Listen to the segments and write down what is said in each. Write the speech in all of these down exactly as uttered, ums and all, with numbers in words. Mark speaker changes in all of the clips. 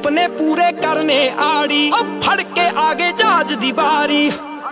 Speaker 1: सुपने पूरे करने आड़ी, अब फड़ के आगे जहाज दी बारी।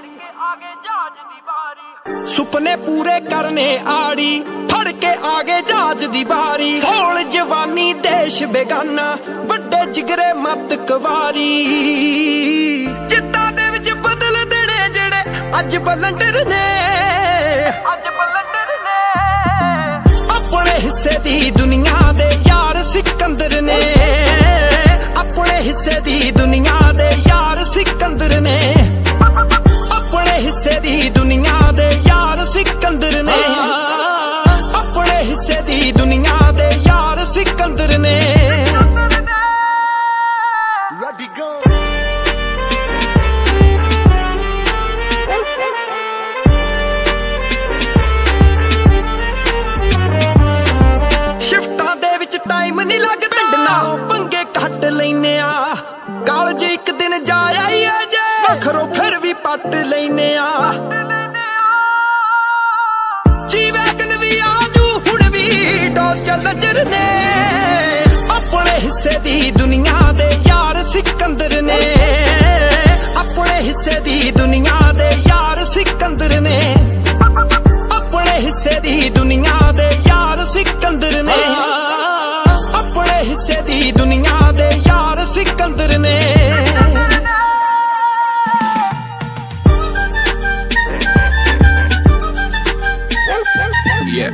Speaker 1: सुपने पूरे करने आड़ी, फड़ के आगे जहाज दी बारी। हौल जवानी देश बेगाना, बड़े जिगरे मत कवारी। जिद्दां दे विच बदल देने जेड़े अज बलंडर ने, अज बलंडर ने। अपने हिस्से दी दुनिया दे यार सिकंदर ने, अपने हिस्से दी दुनिया दे यार सिकंदर ने, अपने हिस्से दी दुनिया दे यार सिकंदर ने, अपने हिस्से दी दुनिया दे यार सिकंदर ने। Let it go. शिफ्टां दे विच टाइम नहीं लगदा, नालों पंगे घट लैने आ। कालज एक दिन जा आई है जे, वखरों फिर भी पट लैने आ। जी वैगन भी आजू हुण भी डोज चलजर ने, अपने हिस्से दी दुनिया दे यार सिकंदर ने, अपने हिस्से दी दुनिया दे यार सिकंदर ने, अपने हिस्से दी दुनिया दे यार सिकंदर ने, अपने हिस्से दी दुनिया दे यार सिकंदर ने। Yeah.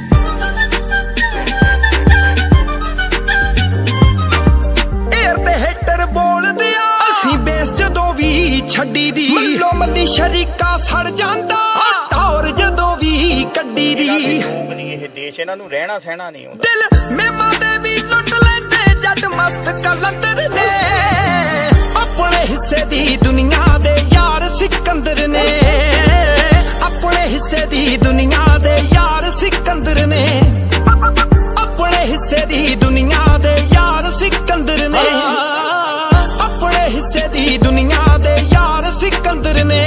Speaker 1: एयर ते हेटर बोलदे आ, असीं बेस जदों भी छड्डी दी। मल्लो मल्ली शरीका सड़ जांदा, और जदों भी कड्डी दी।
Speaker 2: ਇਹ ਦੇਸ਼ ਇਹਨਾਂ ਨੂੰ ਰਹਿਣਾ ਸਹਿਣਾ ਨਹੀਂ ਆਉਂਦਾ।
Speaker 1: दिल मेमा दे भी लुट लैंदे जट मस्त कलंदर ने, अपने हिस्से दी दुनिया दे यार सिकंदर ने, अपने हिस्से दी दुनिया दे यार सिकंदर ने, अपने हिस्से दी दुनिया दे यार सिकंदर ने, अपने हिस्से दी दुनिया दे यार सिकंदर ने।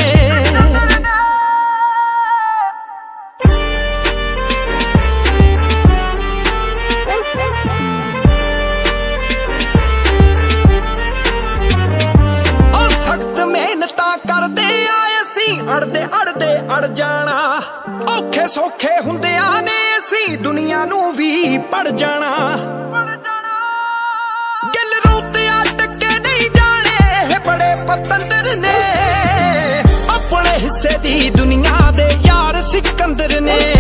Speaker 1: अड़दे अड़दे अड़ जाना, औखे सौखे हुंदियां ने असीं दुनिया नूं भी पड़ जाना। गिल रोते अटके नहीं जाने बड़े पतंदर ने, अपने हिस्से दी दुनिया दे यार सिकंदर ने।